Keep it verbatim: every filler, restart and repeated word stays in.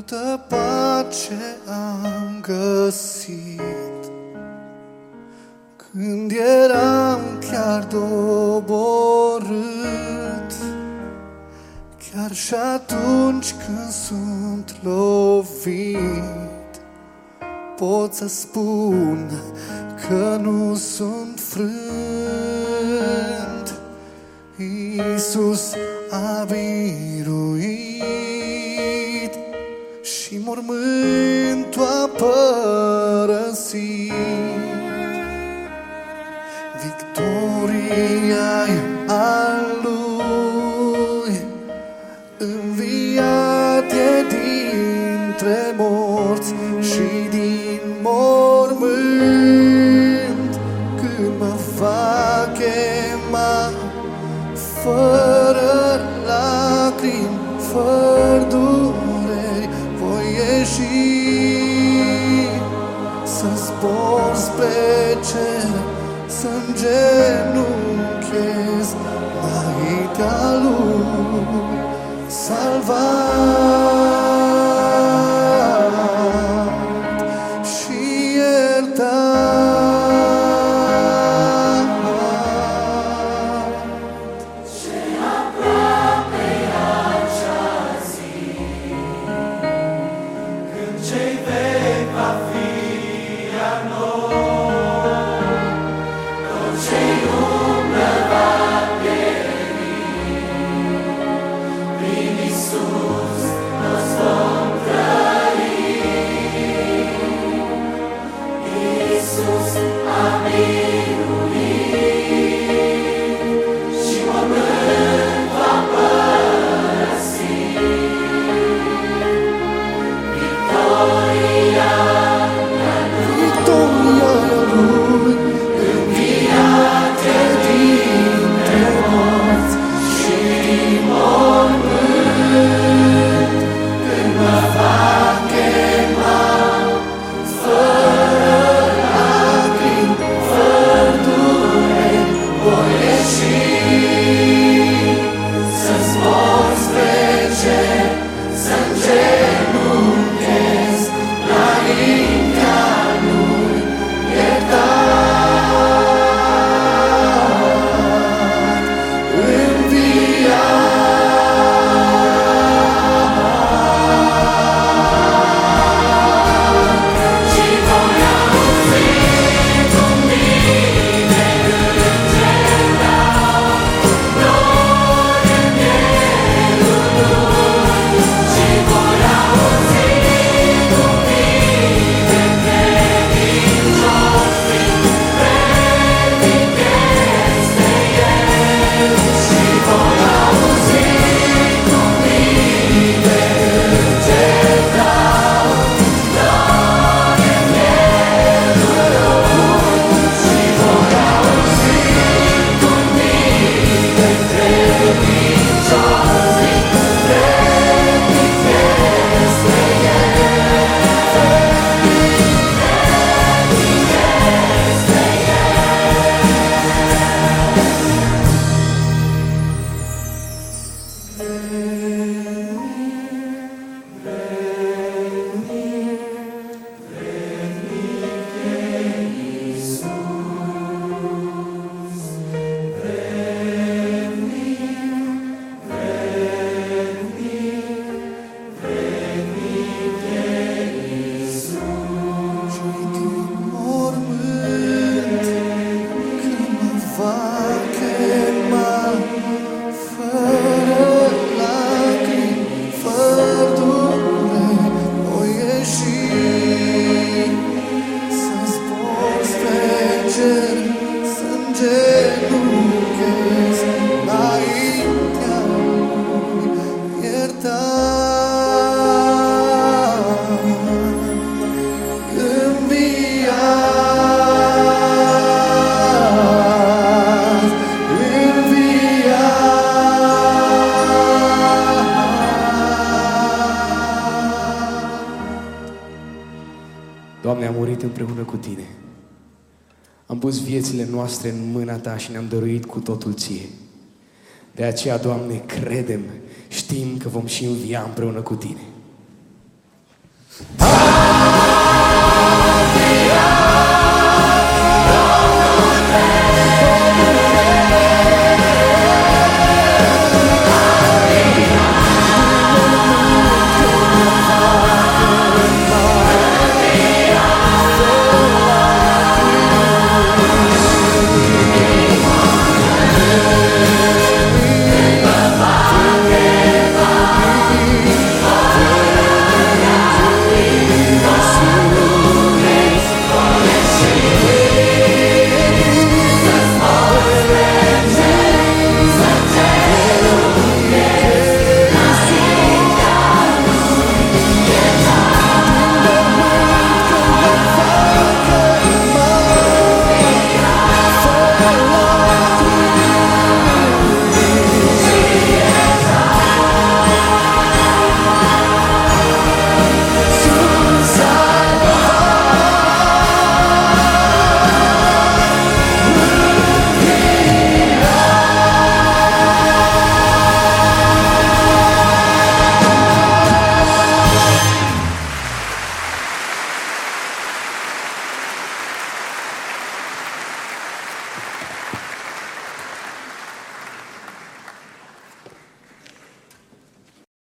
Multă pace am găsit când eram chiar doborât, chiar și atunci când sunt lovit, pot să spun că nu sunt frânt. Iisus a biruit și mormântul a părăsit. Victoria-i a Lui, înviat e dintre morți și din mormânt. Când mă va chema fără lacrimi, fără dureri, voi ieși să zbor spre cer, să-mi genunchez înaintea Lui salvat și iertat. Ce aproape-i acea zi când cei vechi va fi a noi, tot ce-i umblă va pieri, prin Iisus toți vom trăi. Iisus a biruit și mormânt va părăsi. Victoria Victoria-i a Lui, înviat e dintre morți și din mormânt. Când mă va chema fără lacrimi, fără dureri, voi ieși să zbor spre cer, să-mi genunchez înaintea Lui iertat, înviat. Și voi auzi cu mine îngeri dau glori în mielul Lui. Și voi auzi cu mine credincioși fiind, vrednic este El. Și voi auzi cu mine îngeri dau glori în mielul Lui. Și voi auzi cu mine credincioși fiind, vrednic este și din mormânt, când mă va chema fără lacrimi, fără dureri, voi ieși să zbor spre cer, să-mi genunchez înaintea Lui iertat, înviat, înviat. Doamne, am murit împreună cu Tine. Am pus viețile noastre în mâna Ta și ne-am dăruit cu totul Ție. De aceea, Doamne, credem, știm că vom și învia împreună cu Tine.